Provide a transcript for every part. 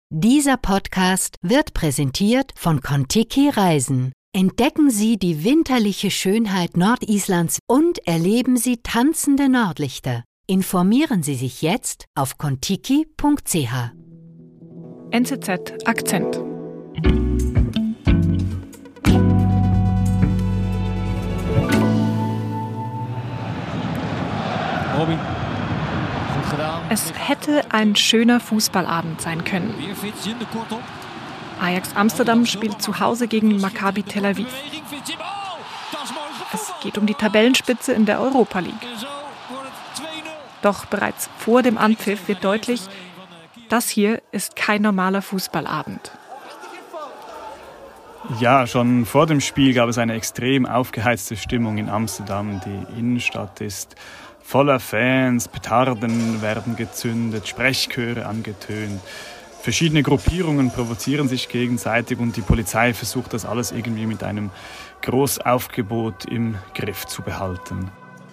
Dieser Podcast wird präsentiert von Kon-Tiki Reisen. Entdecken Sie die winterliche Schönheit Nordislands und erleben Sie tanzende Nordlichter. Informieren Sie sich jetzt auf kontiki.ch. NZZ Akzent. Robin, goed gedaan. Es hätte ein schöner Fußballabend sein können. Weer Fitsin, de kortom. Ajax Amsterdam spielt zu Hause gegen Maccabi Tel Aviv. Beweging, Fitsin. Oh, dat is mooi Es gevoetbald. geht um die Tabellenspitze in der Europa League. En zo wordt het 2-0. Doch bereits vor dem Anpfiff wird deutlich, das hier ist kein normaler Fußballabend. Ja, schon vor dem Spiel gab es eine extrem aufgeheizte Stimmung in Amsterdam. Die Innenstadt ist voller Fans, Petarden werden gezündet, Sprechchöre angetönt. Verschiedene Gruppierungen provozieren sich gegenseitig und die Polizei versucht das alles irgendwie mit einem Großaufgebot im Griff zu behalten.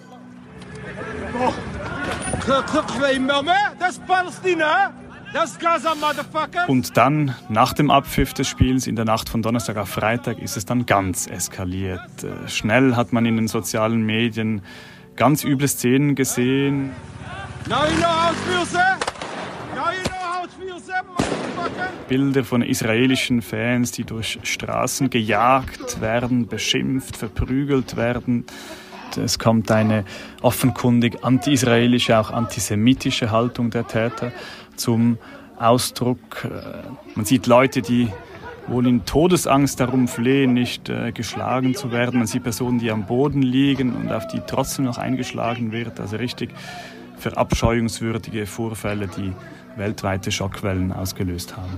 Das ist Palästina, das ist Gaza, Motherfucker. Und dann, nach dem Abpfiff des Spiels, in der Nacht von Donnerstag auf Freitag, ist es dann ganz eskaliert. Schnell hat man in den sozialen Medien ganz üble Szenen gesehen. Now you know how it feels, eh? Now you know how it feels, eh, motherfucker? Bilder von israelischen Fans, die durch Straßen gejagt werden, beschimpft, verprügelt werden. Es kommt eine offenkundig anti-israelische, auch antisemitische Haltung der Täter zum Ausdruck. Man sieht Leute, die wohl in Todesangst darum flehen, nicht geschlagen zu werden. Man sieht Personen, die am Boden liegen und auf die trotzdem noch eingeschlagen wird. Also richtig verabscheuungswürdige Vorfälle, die weltweite Schockwellen ausgelöst haben.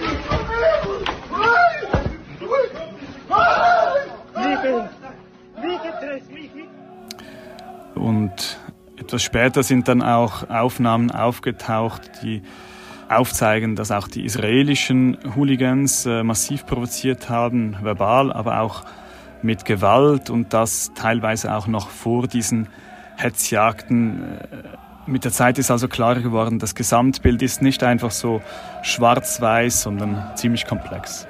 Und etwas später sind dann auch Aufnahmen aufgetaucht, die aufzeigen, dass auch die israelischen Hooligans massiv provoziert haben, verbal, aber auch mit Gewalt und das teilweise auch noch vor diesen Hetzjagden. Mit der Zeit ist also klar geworden, das Gesamtbild ist nicht einfach so schwarz-weiß, sondern ziemlich komplex.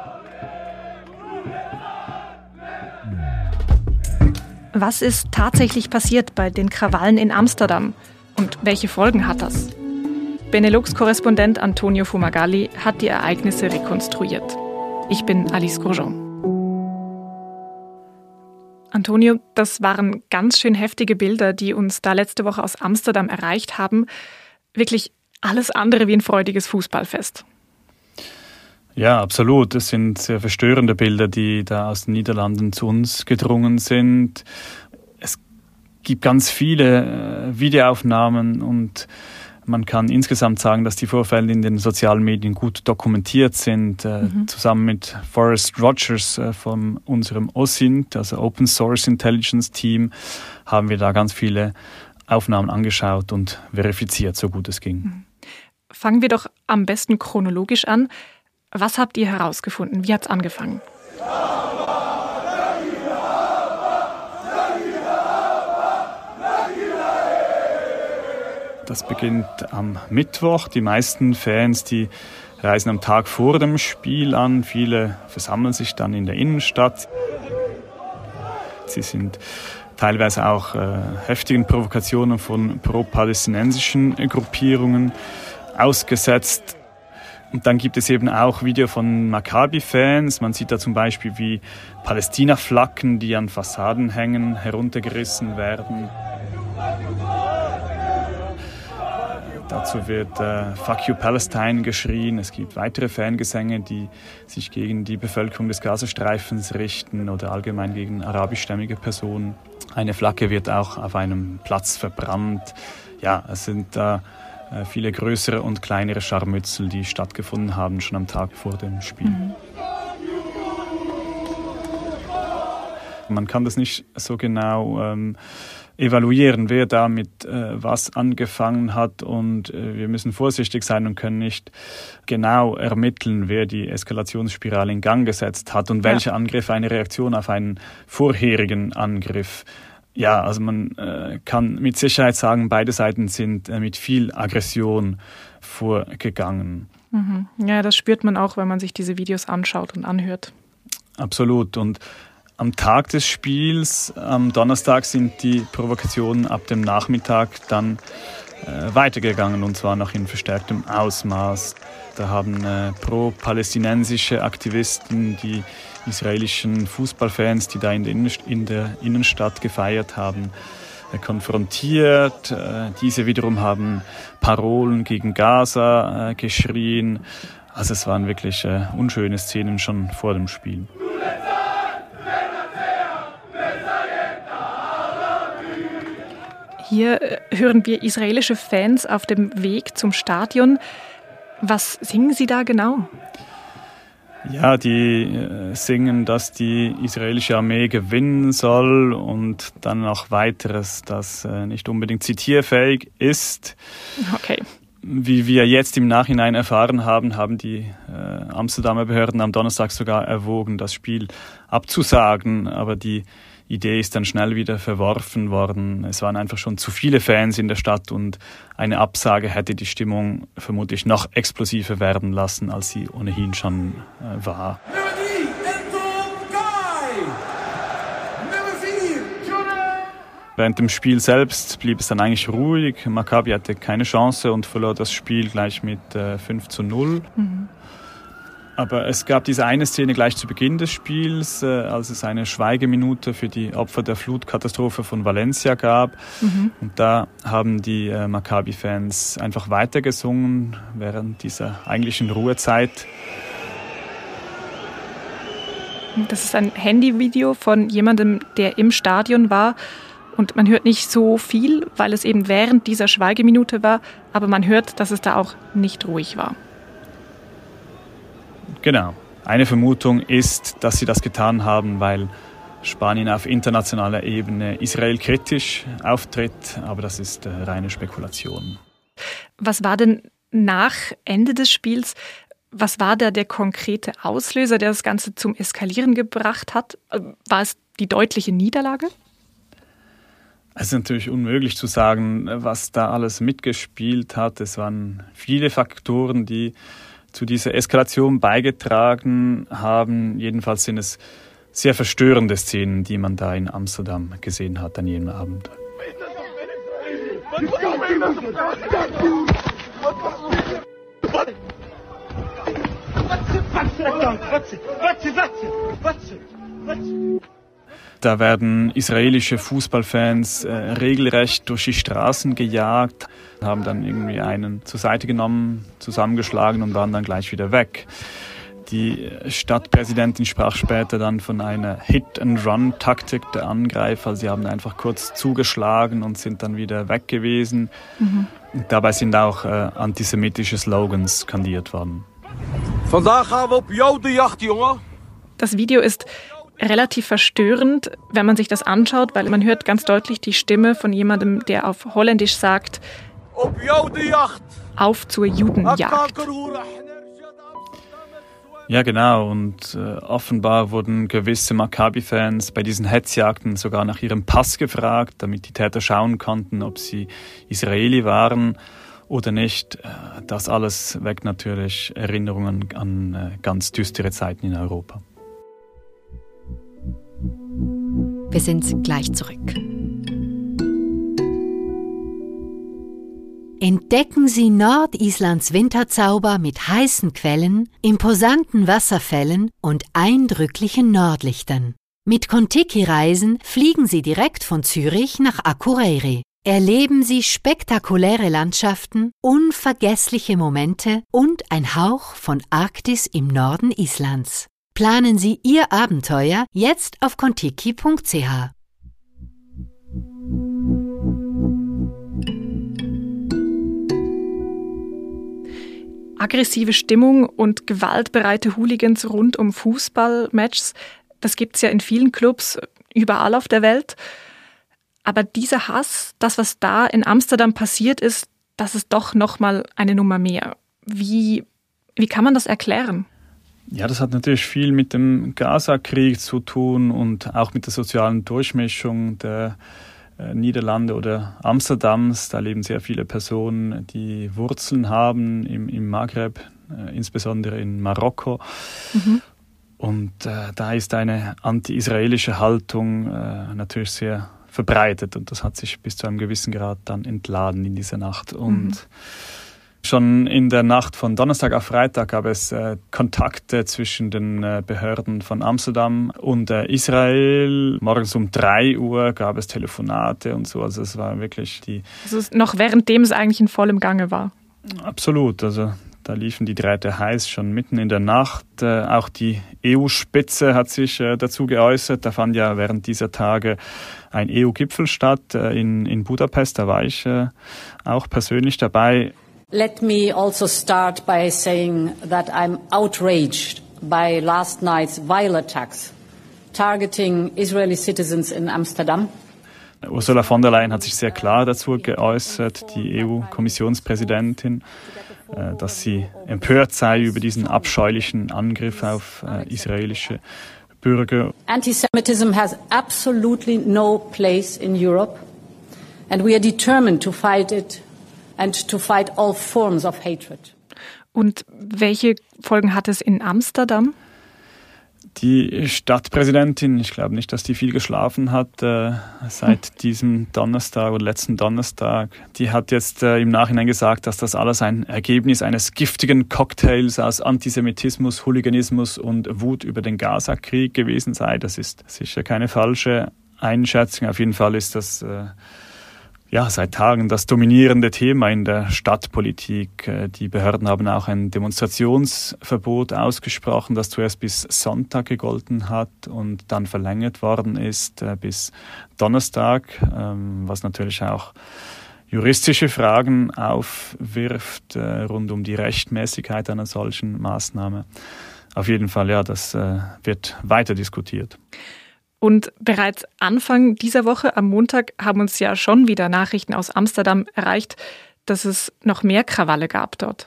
Was ist tatsächlich passiert bei den Krawallen in Amsterdam und welche Folgen hat das? Benelux-Korrespondent Antonio Fumagalli hat die Ereignisse rekonstruiert. Ich bin Alice Grosjean. Antonio, das waren ganz schön heftige Bilder, die uns da letzte Woche aus Amsterdam erreicht haben. Wirklich alles andere wie ein freudiges Fußballfest. Ja, absolut. Es sind sehr verstörende Bilder, die da aus den Niederlanden zu uns gedrungen sind. Es gibt ganz viele Videoaufnahmen und man kann insgesamt sagen, dass die Vorfälle in den sozialen Medien gut dokumentiert sind. Zusammen mit Forrest Rogers von unserem OSINT, also Open Source Intelligence Team, haben wir da ganz viele Aufnahmen angeschaut und verifiziert, so gut es ging. Fangen wir doch am besten chronologisch an. Was habt ihr herausgefunden? Wie hat's angefangen? Das beginnt am Mittwoch. Die meisten Fans, die reisen am Tag vor dem Spiel an. Viele versammeln sich dann in der Innenstadt. Sie sind teilweise auch heftigen Provokationen von pro-palästinensischen Gruppierungen ausgesetzt. Und dann gibt es eben auch Videos von Maccabi-Fans. Man sieht da zum Beispiel, wie Palästina-Flaggen, die an Fassaden hängen, heruntergerissen werden. Dazu wird Fuck you Palestine geschrien. Es gibt weitere Fangesänge, die sich gegen die Bevölkerung des Gazastreifens richten oder allgemein gegen arabischstämmige Personen. Eine Flagge wird auch auf einem Platz verbrannt. Ja, es sind viele größere und kleinere Scharmützel, die stattgefunden haben, schon am Tag vor dem Spiel. Man kann das nicht so genau evaluieren, wer damit was angefangen hat und wir müssen vorsichtig sein und können nicht genau ermitteln, wer die Eskalationsspirale in Gang gesetzt hat und welcher Angriff eine Reaktion auf einen vorherigen Angriff. Ja, also man kann mit Sicherheit sagen, beide Seiten sind mit viel Aggression vorgegangen. Mhm. Ja, das spürt man auch, wenn man sich diese Videos anschaut und anhört. Absolut. Und am Tag des Spiels, am Donnerstag, sind die Provokationen ab dem Nachmittag dann weitergegangen, und zwar noch in verstärktem Ausmaß. Da haben pro-palästinensische Aktivisten die israelischen Fußballfans, die da in der Innenstadt gefeiert haben, konfrontiert. Diese wiederum haben Parolen gegen Gaza geschrien. Also es waren wirklich unschöne Szenen schon vor dem Spiel. Hier hören wir israelische Fans auf dem Weg zum Stadion. Was singen sie da genau? Ja, die singen, dass die israelische Armee gewinnen soll und dann noch weiteres, das nicht unbedingt zitierfähig ist. Okay. Wie wir jetzt im Nachhinein erfahren haben, haben die Amsterdamer Behörden am Donnerstag sogar erwogen, das Spiel abzusagen, aber die Idee ist dann schnell wieder verworfen worden. Es waren einfach schon zu viele Fans in der Stadt und eine Absage hätte die Stimmung vermutlich noch explosiver werden lassen, als sie ohnehin schon war. Während dem Spiel selbst blieb es dann eigentlich ruhig. Maccabi hatte keine Chance und verlor das Spiel gleich mit 5:0. Mhm. Aber es gab diese eine Szene gleich zu Beginn des Spiels, als es eine Schweigeminute für die Opfer der Flutkatastrophe von Valencia gab. Mhm. Und da haben die Maccabi-Fans einfach weitergesungen während dieser eigentlichen Ruhezeit. Das ist ein Handyvideo von jemandem, der im Stadion war. Und man hört nicht so viel, weil es eben während dieser Schweigeminute war. Aber man hört, dass es da auch nicht ruhig war. Genau. Eine Vermutung ist, dass sie das getan haben, weil Spanien auf internationaler Ebene Israel kritisch auftritt. Aber das ist reine Spekulation. Was war denn nach Ende des Spiels? Was war da der konkrete Auslöser, der das Ganze zum Eskalieren gebracht hat? War es die deutliche Niederlage? Es ist natürlich unmöglich zu sagen, was da alles mitgespielt hat. Es waren viele Faktoren, die zu dieser Eskalation beigetragen haben. Jedenfalls sind es sehr verstörende Szenen, die man da in Amsterdam gesehen hat an jenem Abend. Da werden israelische Fußballfans regelrecht durch die Straßen gejagt, haben dann irgendwie einen zur Seite genommen, zusammengeschlagen und waren dann gleich wieder weg. Die Stadtpräsidentin sprach später dann von einer Hit-and-Run-Taktik der Angreifer. Sie haben einfach kurz zugeschlagen und sind dann wieder weg gewesen. Mhm. Und dabei sind auch antisemitische Slogans skandiert worden. Vandaag gaan we op Jodenjacht, jongen. Das Video ist relativ verstörend, wenn man sich das anschaut, weil man hört ganz deutlich die Stimme von jemandem, der auf Holländisch sagt: Auf zur Judenjagd. Ja, genau. Und offenbar wurden gewisse Maccabi-Fans bei diesen Hetzjagden sogar nach ihrem Pass gefragt, damit die Täter schauen konnten, ob sie Israeli waren oder nicht. Das alles weckt natürlich Erinnerungen an ganz düstere Zeiten in Europa. Wir sind gleich zurück. Entdecken Sie Nordislands Winterzauber mit heißen Quellen, imposanten Wasserfällen und eindrücklichen Nordlichtern. Mit Contiki-Reisen fliegen Sie direkt von Zürich nach Akureyri. Erleben Sie spektakuläre Landschaften, unvergessliche Momente und ein Hauch von Arktis im Norden Islands. Planen Sie Ihr Abenteuer jetzt auf contiki.ch. Aggressive Stimmung und gewaltbereite Hooligans rund um Fußballmatches, das gibt es ja in vielen Clubs überall auf der Welt. Aber dieser Hass, das, was da in Amsterdam passiert ist, das ist doch nochmal eine Nummer mehr. Wie kann man das erklären? Ja, das hat natürlich viel mit dem Gaza-Krieg zu tun und auch mit der sozialen Durchmischung der Niederlande oder Amsterdams. Da leben sehr viele Personen, die Wurzeln haben im Maghreb, insbesondere in Marokko. Und da ist eine anti-israelische Haltung natürlich sehr verbreitet und das hat sich bis zu einem gewissen Grad dann entladen in dieser Nacht. Und schon in der Nacht von Donnerstag auf Freitag gab es Kontakte zwischen den Behörden von Amsterdam und Israel. Morgens um 3 Uhr gab es Telefonate und so. Also es war wirklich Also noch währenddem es eigentlich in vollem Gange war? Absolut. Also da liefen die Drähte heiß schon mitten in der Nacht. Auch die EU-Spitze hat sich dazu geäußert. Da fand ja während dieser Tage ein EU-Gipfel statt in Budapest. Da war ich auch persönlich dabei. Let me also start by saying that I'm outraged by last night's vile attacks targeting Israeli citizens in Amsterdam. Ursula von der Leyen hat sich sehr klar dazu geäußert, die EU-Kommissionspräsidentin, dass sie empört sei über diesen abscheulichen Angriff auf israelische Bürger. Antisemitism has absolutely no place in Europe and we are determined to fight it. And to fight all forms of hatred. Und welche Folgen hat es in Amsterdam? Die Stadtpräsidentin, ich glaube nicht, dass die viel geschlafen hat seit diesem Donnerstag oder letzten Donnerstag. Die hat jetzt im Nachhinein gesagt, dass das alles ein Ergebnis eines giftigen Cocktails aus Antisemitismus, Hooliganismus und Wut über den Gaza-Krieg gewesen sei. Das ist sicher keine falsche Einschätzung. Auf jeden Fall ist das seit Tagen das dominierende Thema in der Stadtpolitik. Die Behörden haben auch ein Demonstrationsverbot ausgesprochen, das zuerst bis Sonntag gegolten hat und dann verlängert worden ist bis Donnerstag, was natürlich auch juristische Fragen aufwirft rund um die Rechtmäßigkeit einer solchen Maßnahme. Auf jeden Fall, ja, das wird weiter diskutiert. Und bereits Anfang dieser Woche, am Montag, haben uns ja schon wieder Nachrichten aus Amsterdam erreicht, dass es noch mehr Krawalle gab dort.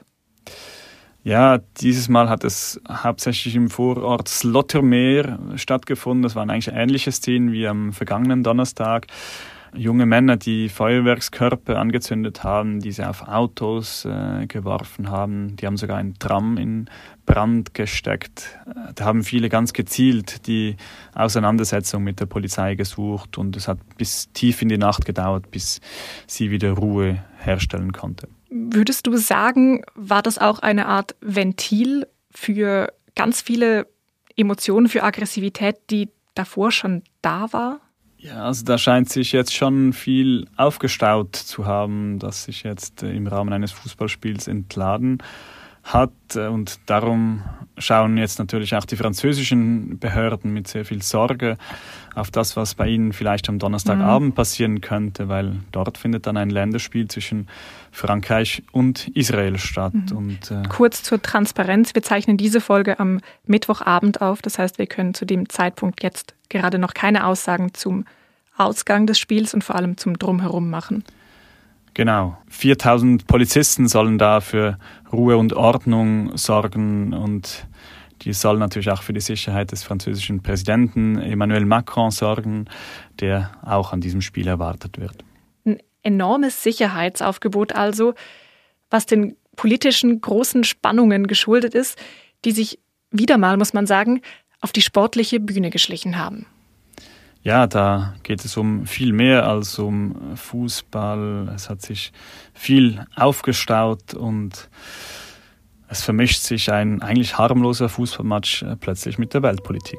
Ja, dieses Mal hat es hauptsächlich im Vorort Slotermeer stattgefunden. Das waren eigentlich ähnliche Szenen wie am vergangenen Donnerstag. Junge Männer, die Feuerwerkskörper angezündet haben, diese auf Autos geworfen haben. Die haben sogar ein Tram in Brand gesteckt. Da haben viele ganz gezielt die Auseinandersetzung mit der Polizei gesucht und es hat bis tief in die Nacht gedauert, bis sie wieder Ruhe herstellen konnte. Würdest du sagen, war das auch eine Art Ventil für ganz viele Emotionen, für Aggressivität, die davor schon da war? Ja, also da scheint sich jetzt schon viel aufgestaut zu haben, das sich jetzt im Rahmen eines Fußballspiels entladen hat. Und darum schauen jetzt natürlich auch die französischen Behörden mit sehr viel Sorge auf das, was bei ihnen vielleicht am Donnerstagabend passieren könnte, weil dort findet dann ein Länderspiel zwischen Frankreich und Israel statt. Und, kurz zur Transparenz, wir zeichnen diese Folge am Mittwochabend auf. Das heißt, wir können zu dem Zeitpunkt jetzt gerade noch keine Aussagen zum Ausgang des Spiels und vor allem zum Drumherum machen. Genau. 4000 Polizisten sollen da für Ruhe und Ordnung sorgen und die sollen natürlich auch für die Sicherheit des französischen Präsidenten Emmanuel Macron sorgen, der auch an diesem Spiel erwartet wird. Ein enormes Sicherheitsaufgebot also, was den politischen großen Spannungen geschuldet ist, die sich wieder mal, muss man sagen, auf die sportliche Bühne geschlichen haben. Ja, da geht es um viel mehr als um Fußball. Es hat sich viel aufgestaut und es vermischt sich ein eigentlich harmloser Fußballmatch plötzlich mit der Weltpolitik.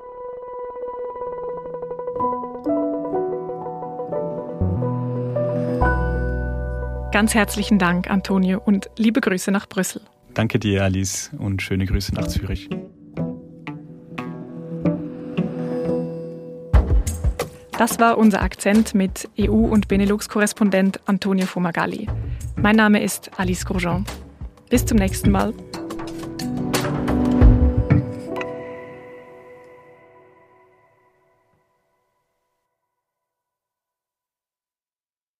Ganz herzlichen Dank, Antonio, und liebe Grüße nach Brüssel. Danke dir, Alice, und schöne Grüße nach Zürich. Das war unser Akzent mit EU- und Benelux-Korrespondent Antonio Fumagalli. Mein Name ist Alice Grosjean. Bis zum nächsten Mal.